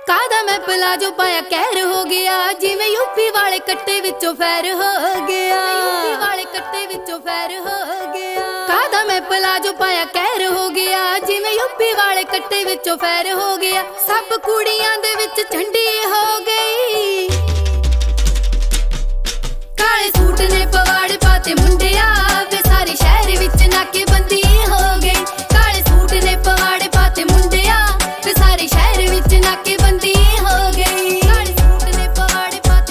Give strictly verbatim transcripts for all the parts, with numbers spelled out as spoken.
कादा मैं पलाजो पाया कहर हो गया, जिवें यूपी वाले कट्टे विचों फैर हो गया, यूपी वाले कट्टे विचों फैर हो गया। कादा मैं पलाजो पाया कहर हो गया, जिवें यूपी वाले कट्टे विचों फैर हो गया। सब कुड़ियां दे विच झंडी हो गई, काले सूट ने पवाड़े पाते मुंडिया, वे सारे शहर विच नाकेबंदी हो गई। काले सूट ने पवाड़े पाते मुंडिया, वे सारे शहर विच नाकेबंदी हो गई। काले सूट ने पवाड़े पाते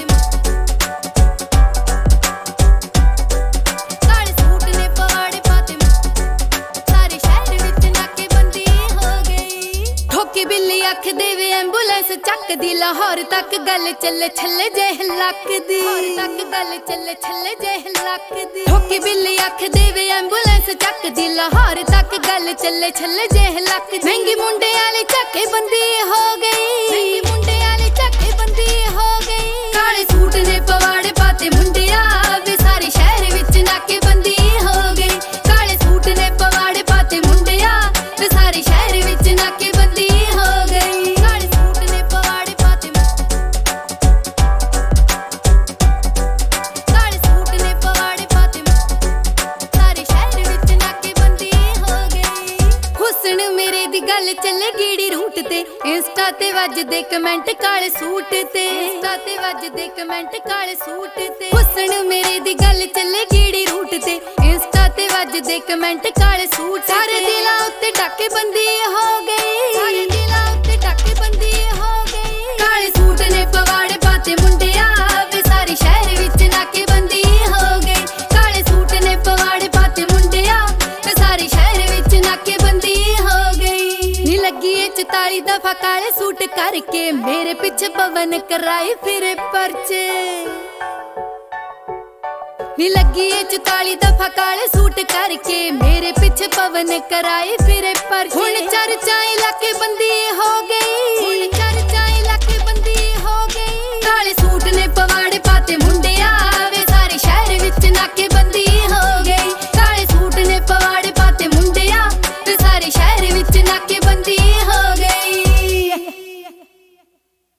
काले सूट ने पवाड़े पाते सारे शहर विच नाकेबंदी हो गई। ठोकी बिल्ली अख देवे एंबुलेंस चक दी, लाहौर तक गल चले छले जेह लक दी, लाहौर तक गल चले छले जेह लक दी। ठोकी बिल्ली अख देवे एंबुलेंस चक दी, लाहौर तक गल चले छले जेह लक दी। महंगी मुंडे वाली चके बंदी हो गई, महंगी मुंडे वाली चके बंदी हो गई। काले सूट ने पवाड़े पाते मुंडिया, वे सारे शहर विच नाकेबंदी हो गई। काले सूट ने पवाड़े पाते मुंडिया, वे सारे शहर विच नाकेबंदी हो गई। काले सूट ने पवाड़े पाते काले सूट ने पवाड़े पाते सारे शहर विच नाकेबंदी हो गई। हुस्न मेरे दी गल चले गीड़ी रूट ते, इंस्टा ते वजदे कमेंट काले सूट ते, इंस्टा ते वजदे कमेंट काले सूट ते। हुस्न मेरे दी गल चले गीड़ी रूट ते, इंस्टा ते वजदे कमेंट काले सूट। सारे दिलां उत्ते डाकेबंदी हो गई, सारे दिलां उत्ते डाकेबंदी हो गई। काले सूट ने पवाड़े पाते मुंडिया, वे सारे शहर विच नाकेबंदी हो गई। काले सूट ने पवाड़े पाते मुंडिया, वे सारे शहर विच नाकेबंदी हो गई। नी लगी ए चौताली दफा काले सूट करके, मेरे पिछे पवन कराई फिर परचे। नी लगी ए चौताली दफा काले सूट करके, मेरे पिछे पवन कराई फिर परचे। हुण चर्चा इलाके बंदी हो गई,